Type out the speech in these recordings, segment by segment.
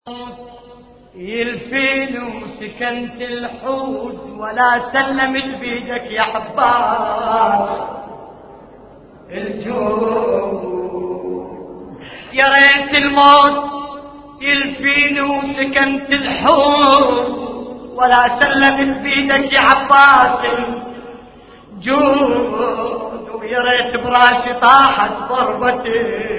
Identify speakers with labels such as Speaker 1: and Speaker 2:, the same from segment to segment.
Speaker 1: يلفين وسكنت الحود ولا سلمت بيدك يا عباس الجود. يا ريت الموت يلفين وسكنت الحود ولا سلمت بيدك يا عباس الجود. ويا ريت براسي طاحت ضربتي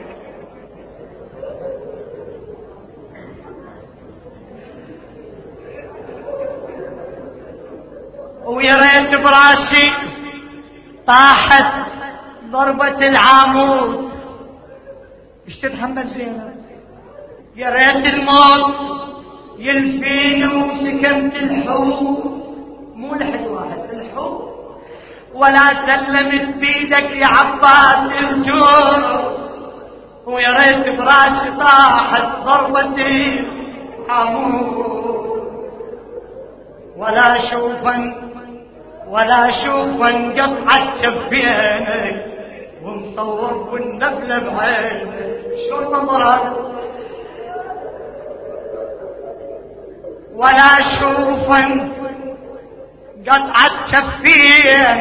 Speaker 1: ويا ريت براسي طاحت ضربة العامود. ايش تتحمل زينب؟ يا ريت الموت يلفيني وسكنت الحوت، مو لحد واحد الحوت، ولا سلمت بيدك يا عباس الجود. ويا ريت براسي طاحت ضربة العامود. ولا شوفا قطعت شفينك ومصوب والنبلة بعينك. شلون نظرات؟ ولا شوفا قطعت شفينك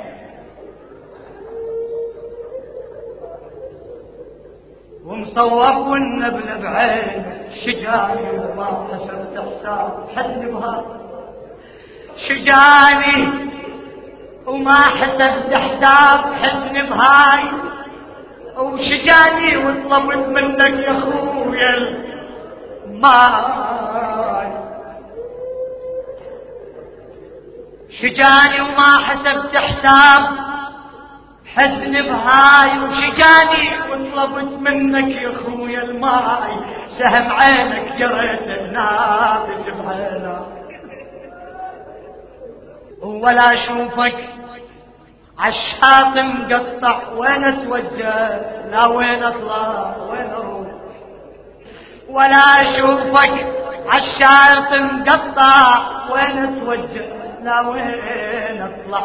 Speaker 1: ومصوب والنبلة بعينك. شجاني وما حسبت حساب حزن بهذا، شجاني وما حسبت حساب حزن بهاي، وشجاني وطلبت منك يا خويا الماي. شجاني وما حسبت حساب حزن بهاي، وشجاني وطلبت منك يا خويا الماي. سهم عينك جريت النابت بعينك ولا اشوفك عالشاط مقطع. وين اتوجه؟ لا وين اطلع وين اروح؟ ولا اشوفك عالشاط مقطع. وين اتوجه؟ لا وين اطلع؟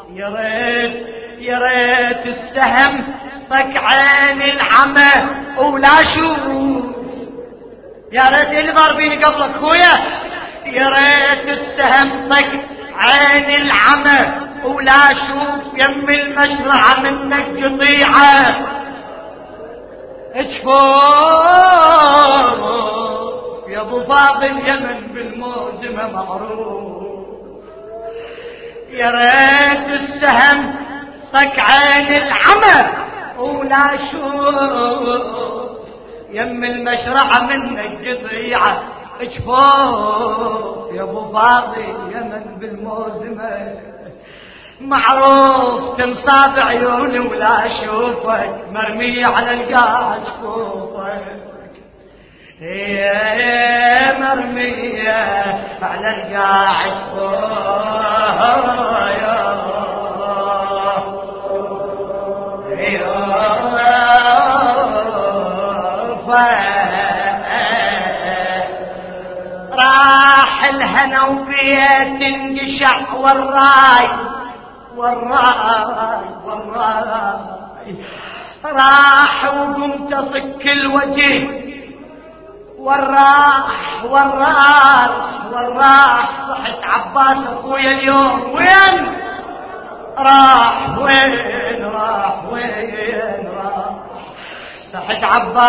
Speaker 1: يا ريت السهم صك عين العمى ولا اشوف. يا ريت اللي ضاربيني قبلك خويا. يا ريت السهم صك عين العمى ولا اشوف يم المشرعة منك قطيعة. اجفوف يا ابو فاضل اليمن بالموزمة معروف. يا ريت السهم صك عين العمى ولا اشوف يم المشرعة منك قطيعة. اجفوف يا ابو فاضل اليمن بالموزمة معروف. تنصاب عيوني ولا اشوفك مرمية على القاع جفوفك. هي مرمية على القاع راح الهنا وبيت انقشع والراي راح وقمت اصك الوجه والراح صحت عباس اخويا اليوم وين راح؟ وين راح صحت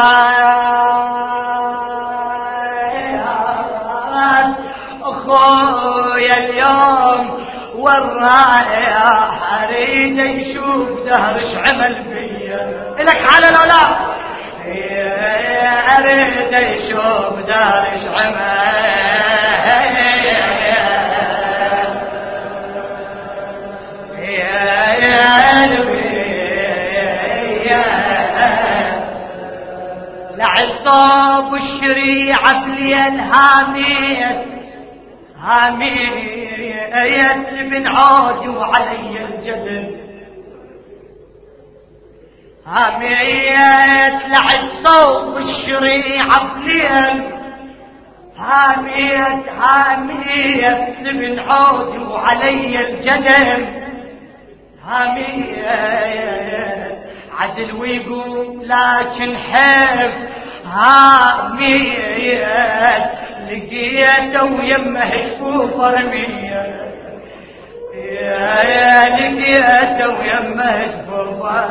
Speaker 1: عباس اخويا اليوم والرايح. اريد يشوف دهرش عمل بيا لك على لا اريد يشوف دهرش عمل لعب صوب الشريعة بليل هاميت من عود وعلي الجدل. هاميت لعب صوب الشريعة بليل هاميت من عود وعلي الجدل. هاميت عدل ويقوم لكن حيف هامية لقيته ويمه جفوفه رمية، يا لقيته ويمه جفوفه.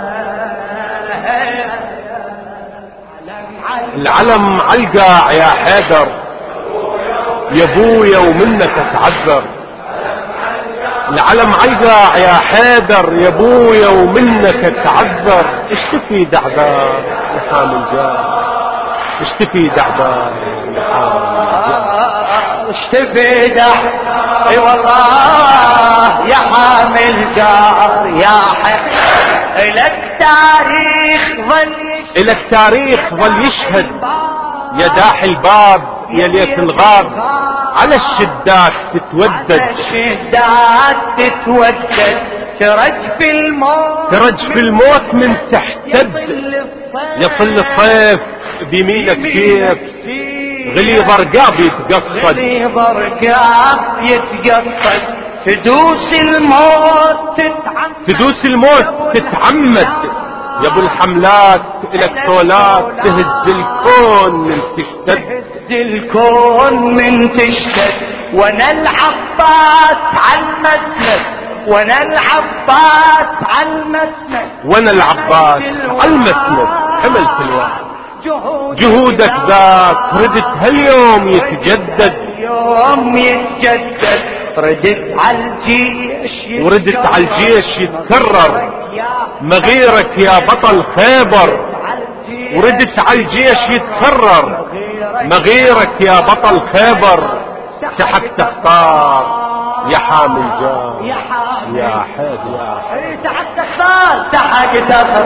Speaker 2: العلم علقاع يا حيدر يا ابويا ومنك اتعذر، العلم علقاع يا حيدر يا ابويا ومنك اتعذر. اشتفي دعبان يا حامل جار، اشتفي دعبان يا حامل جار،
Speaker 1: اشتفي دعبان اي والله يا حامل جار يا حيدر. الك تاريخ ظل يشهد،
Speaker 2: الك تاريخ ظل يشهد يا داحي الباب يا ليت الغاب، على الشدات تتودد،
Speaker 1: على الشدات تتودد، ترج في الموت،
Speaker 2: ترج في الموت من تحتد، يصل الصيف بيمينك سيف، غليظ رقاب يتقصد،
Speaker 1: غليظ رقاب يتقصد، تدوس الموت تتعمد،
Speaker 2: تدوس الموت تتعمد يا ابو الحملات، الك صولات تهز الكون من تشتد،
Speaker 1: تهز الكون من تشتد. وانا العباس عالمسند، وانا العباس عالمسند،
Speaker 2: وانا العباس عالمسند حملت الوعد، جهودك ذاك ردت هاليوم يتجدد،
Speaker 1: اليوم يتجدد. ردت عالجيش
Speaker 2: وردت عالجيش يتكرر، مغيرك يا بطل خيبر، وردت عالجيش يتكرر، مغيرك يا بطل خيبر، سحقت اختار يا حامل جار يا حيد يا حيد،
Speaker 1: سحقت اختار، سحقت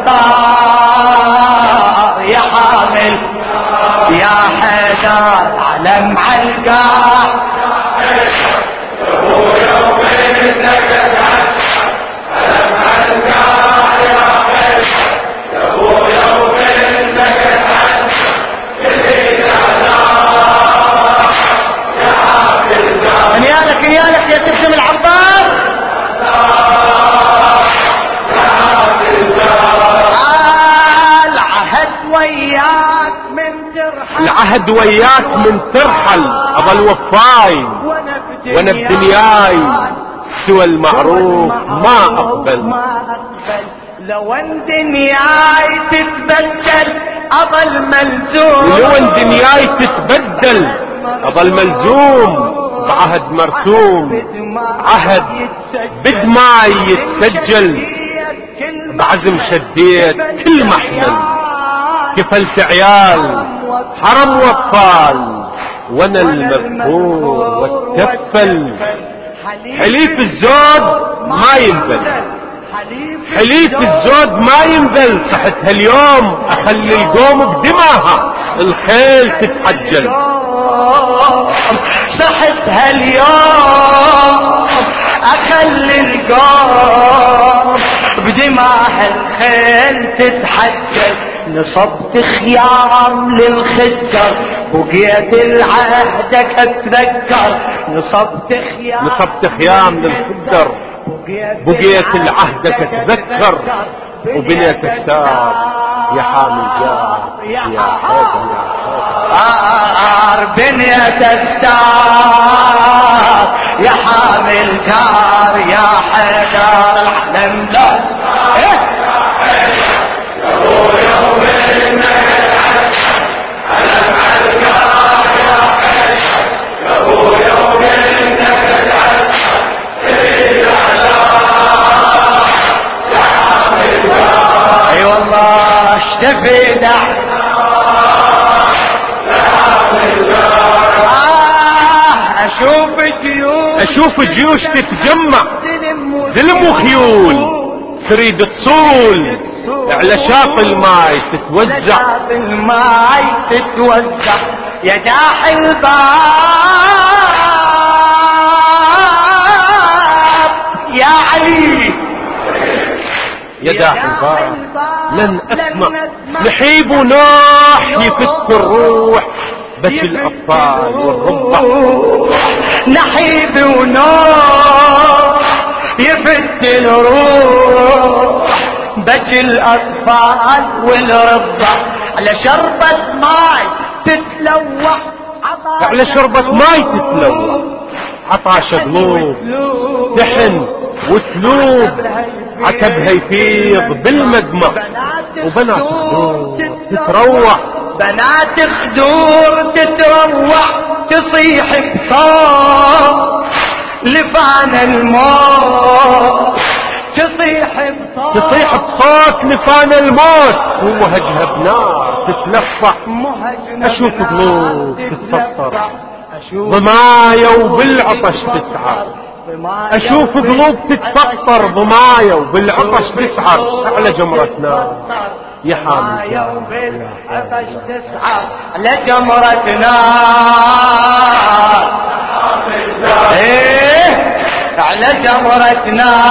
Speaker 1: اختار يا حامل يا حيدر، علم علقاع نيالك نيالك يا ترسم العباس. العهد وياك من ترحل،
Speaker 2: العهد وياك من ترحل، اظل وفاي وانا بدنياي سوى المعروف ما اقبل،
Speaker 1: لو ان دنياي تتبدل اظل ملزوم،
Speaker 2: لو ان دنياي تتبدل اظل ملزوم بعهد مرسوم، عهد بدماي يتسجل، بعزم شديت كل محمل، كفلت عيال حرم واطفال وانا المذكور والتفل، حليف الزود ما ينبل، حليف الزود ما ينبل، صحتها اليوم اخلي القوم بدماها الخيل تتحجل،
Speaker 1: صحتها اليوم اخلي القوم بدماء الخيل تتحجل. نصبت خيام للخدر بقيت العهدك اتذكر، نصبت
Speaker 2: خيام للخدر بقيت العهدك اتذكر، وبنيت الثار يا حامل جار يا حيدر يا حيدر،
Speaker 1: بنيت الثار يا حامل جار يا حيدر. العلم لا اي والله اشتفي
Speaker 2: اشوف جيوش تتجمع ذلم وخيول تريد تصول على شاطئ الماي تتوزع،
Speaker 1: الماي تتوزع يا داحي الباب يا علي،
Speaker 2: يا داحي الباب لن اسمع نحيب وناح يفك الروح، بكي الاطفال والرضع،
Speaker 1: نحيب وناح يفك الروح، بكي الاطفال والرضع. على شربة ماي تتلوح،
Speaker 2: على شربة ماي تتلوح، عطاش قلوب تحن وتلوب، عتبها يفيض بالمدمع، وبنات خدور تتروح،
Speaker 1: بنات خدور تتروح، تصيح بصوت لفان الموت، تصيح
Speaker 2: بصوت لفان الموت، ومهجها بنار تتلفح، اشوف قلوب تتفطر ضمايا وبالعطش تسعر، اشوف قلوب تتفطر ضمايا وبالعطش تسعر، على جمرة نار يا حامل جار
Speaker 1: وبالعطش تسعر، على جمرة نار، ايه على جمرة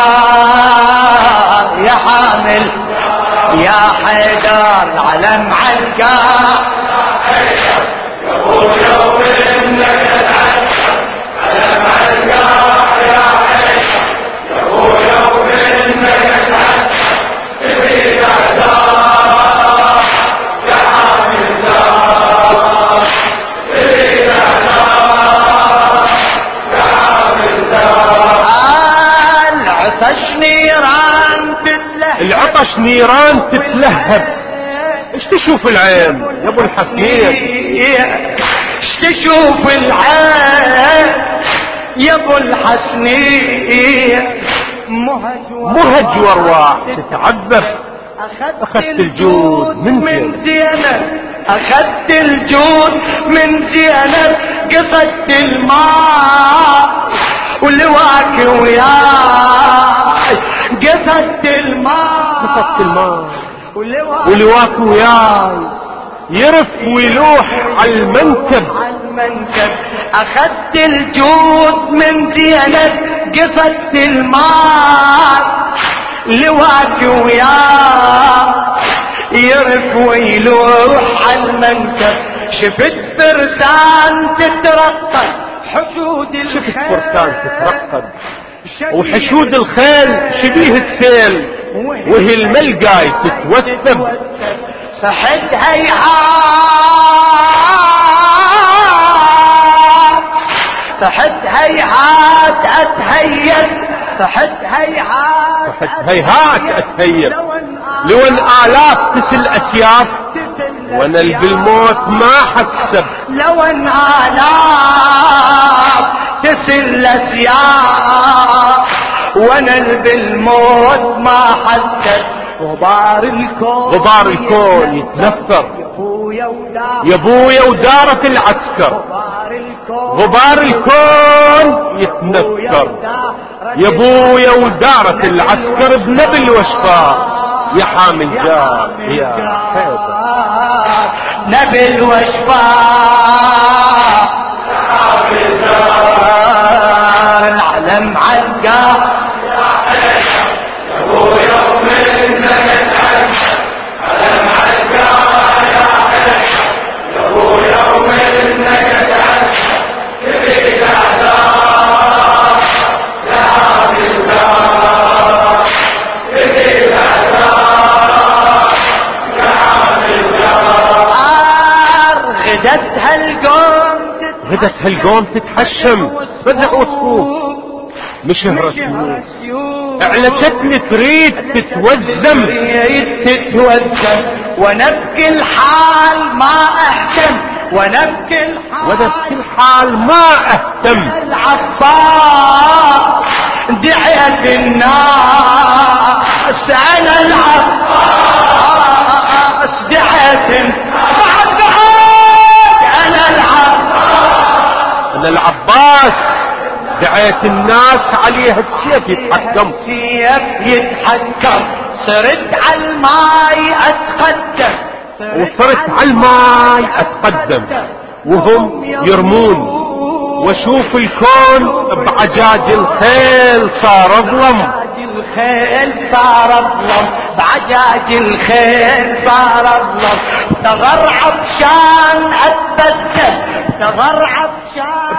Speaker 1: نار يا حامل يا حيدر، علم عالقاع يا ابويا ومنك العسكر، علم عالقاع يا حيدر، يا ابويا ومنك العسكر، تبي اعداء يا حامل دار، تبي اعداء يا حامل دار. العطش نيران تتلهب،
Speaker 2: العطش نيران تتلهب، ايش تشوف العين يا ابو الحسين؟
Speaker 1: ايش تشوف العين يا ابو الحسنين؟
Speaker 2: مهج وارواح تتعذب، اخذت الجود من زينب،
Speaker 1: اخذت الجود من زينب، قصدت الماء ولواك وياي، قصدت الماء
Speaker 2: ولواك وياي، يرف ويلوح على المنكب،
Speaker 1: اخذت الجود من زينب، قصدت الماء لواك وياي، يرف ويلوح على المنكب، شفت فرسان تترقب حشود
Speaker 2: الخيل، وحشود الخيل شبيه السيل، وهي الملقاي تتوثب،
Speaker 1: صحت هيهات، صحت هيهات اتهيب، صحت هيهات
Speaker 2: اتهيب، لو ان آلاف تسل اسياف، وانا بالموت ما حكسب،
Speaker 1: لو ان آلاف تسل اسياف، وانا بالموت ما حكسب. غبار
Speaker 2: الكون يتنفر، يا ابويا ودارة العسكر، غبار الكون يتنفر، يا ابويا ودارة العسكر بنبل وشفار، يا حامل جار يا حيدر،
Speaker 1: نبل وشفار، يا حامل جار، العلم علقاه يا حيدر، يا ابويا ومنك العسكر، علم علقاه يا حيدر، يا ابويا ومنك العسكر، تبي الاعداء يا حامل جار، تبي الاعداء يا حامل جار. غدت هالقوم
Speaker 2: تتحشم، فزع وصفوف مشهر سيوف، اعلشتني تريد تتوزم،
Speaker 1: ونبكي الحال ما اهتم، ونبكي الحال
Speaker 2: ما اهتم،
Speaker 1: العباس دعيت الناس، انا العباس دعيت
Speaker 2: انا العباس دعيت الناس عليه السيف يتحكم،
Speaker 1: صرت على الماي اتقدم،
Speaker 2: وصرت على الماي اتقدم، وهم يرمون، واشوف الكون بعجاج الخيل صار اظلم،
Speaker 1: بعجاج الخيل صار اظلم، ثغر عطشان اتبسم، ثغر عطشان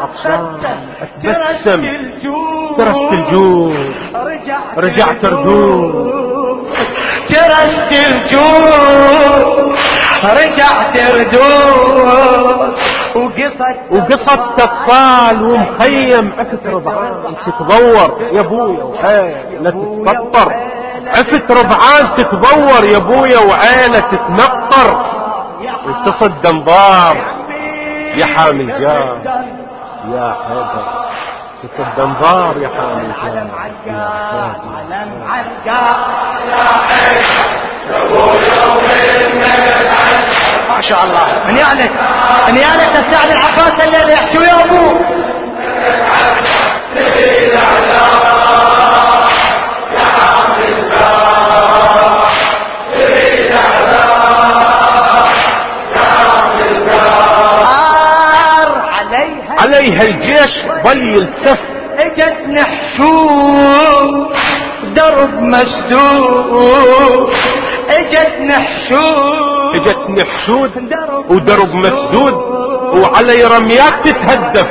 Speaker 2: اتبسم، ترست الجود، رجعت ارجوك،
Speaker 1: ترست الجود رجعت ردود
Speaker 2: وقصت تطال ومخيم عفت ربعان تتضور يا ابويا وعيلة تتفطر، عفت ربعان تتضور يا ابويا وعيلة تتنقر، وتصد انظار يا حامي الجار يا حيدر، تصد انظار يا حامي الجار يا حيدر.
Speaker 1: ما شاء الله نيالك السعد العباس اللي يحكي يا ابو
Speaker 2: عليها الجيش ظل يلتف،
Speaker 1: اجت نحشوم درب مسدود، اجت نحشود
Speaker 2: ودرب مسدود، وعلي رميات تتهدف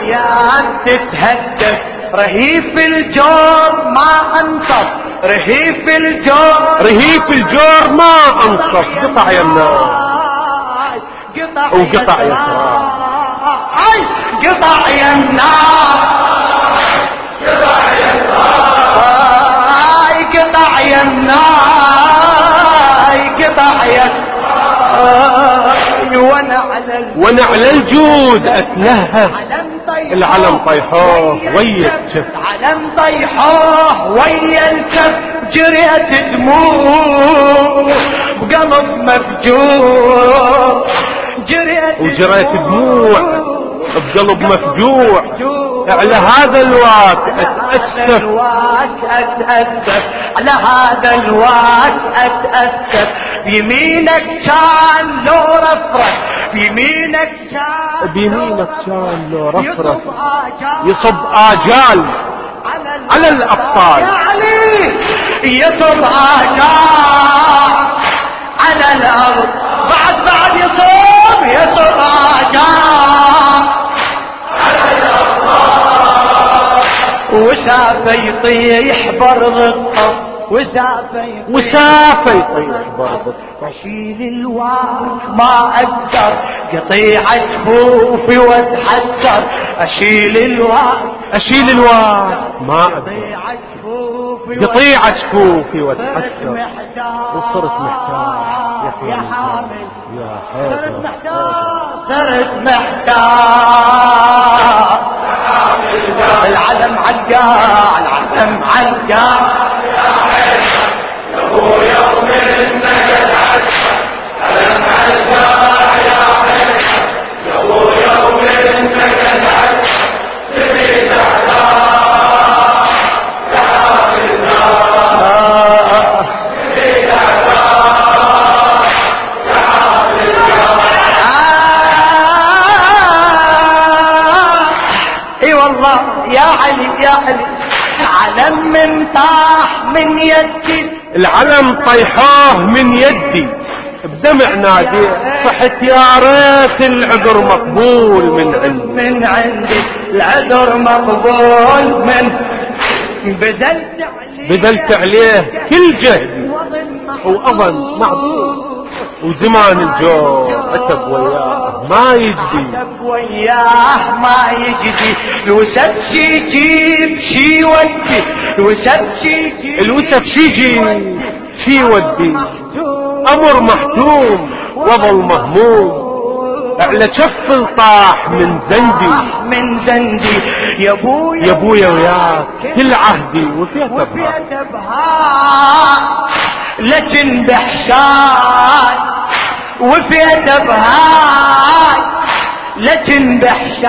Speaker 1: رهيف الجور ما انصف، رهيف الجور
Speaker 2: ما انصف، قطع يمنا وقطع يسار،
Speaker 1: قطع يمنا قطع يمنا قطع يسار،
Speaker 2: ونعلى الجود اتلهف، العلم طيحوه ويا الكف،
Speaker 1: علم طيحوه ويا الكف، جريت دموع بقلب مفجوع،
Speaker 2: وجريت دموع بقلب مفجوع، على هذا الوقت اتأسف،
Speaker 1: على هذا الوقت اتأسف، بيمينك كان لو رفرف، بيمينك
Speaker 2: كان لو رفرف، يصب آجال على الأبطال،
Speaker 1: يعني يصب آجال على الأرض، بعد يصب آجال على الأرض، وسافة يطيح برض الطف، وسافة يطيح برض الطف، اشيل الواق ما اقدر قطيعة خوفي واتحسر، اشيل الواق
Speaker 2: ما اقدر قطيعة خوفي واتحسر، وصرت محتاج يا حامل يا حيدر،
Speaker 1: صرت محتاج العلم عالقاع، العلم عالقاع يا ابو يوم النجد عسكر، علم عالقاع يا ابو يوم النجد عسكر، سبيل اعداء يا حامل النار، سبيل اعداء يا حامل النار. اي والله يا علي العلم من طاح من يدي،
Speaker 2: العلم طيحاه من يدي بدمع نادي، صحت يا ريت العذر مقبول من عندي،
Speaker 1: العذر مقبول من
Speaker 2: بذلت عليه كل جهدي، وأظن معذور، وزمان الجور عتب وياه ما يجدي، الوسف شي يجيب شي يودي، الوسف شي يجيب شي يودي، أمر محتوم وظل مهموم، على كف طاح من زندي، يا ابويا وياك كل عهدي وفيه
Speaker 1: تبهاء، لكن بحشاي وفيه تبهاي، لكن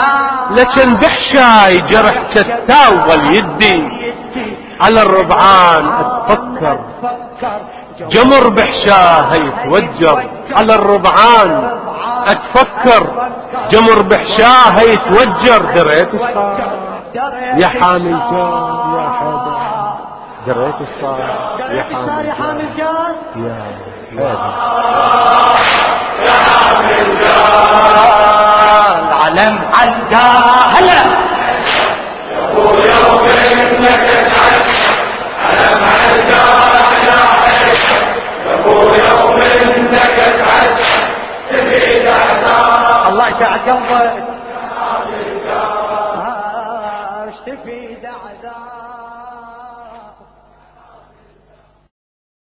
Speaker 2: بحشاي جرح تتاول يدي، على الربعان اتفكر جمر بحشاه يتوجر، على الربعان اتفكر جمر بحشاه يتوجر، دريت الصار يا حامي الجار يا حيدر، دريت الصار يا حامي الجار يا حيدر،
Speaker 1: يا حامي الجار، العلم عالجار هلا يا ابو يوم انك تعيش، علم عالجار يا حيدر، واسع قلبك اشتفي دعذاب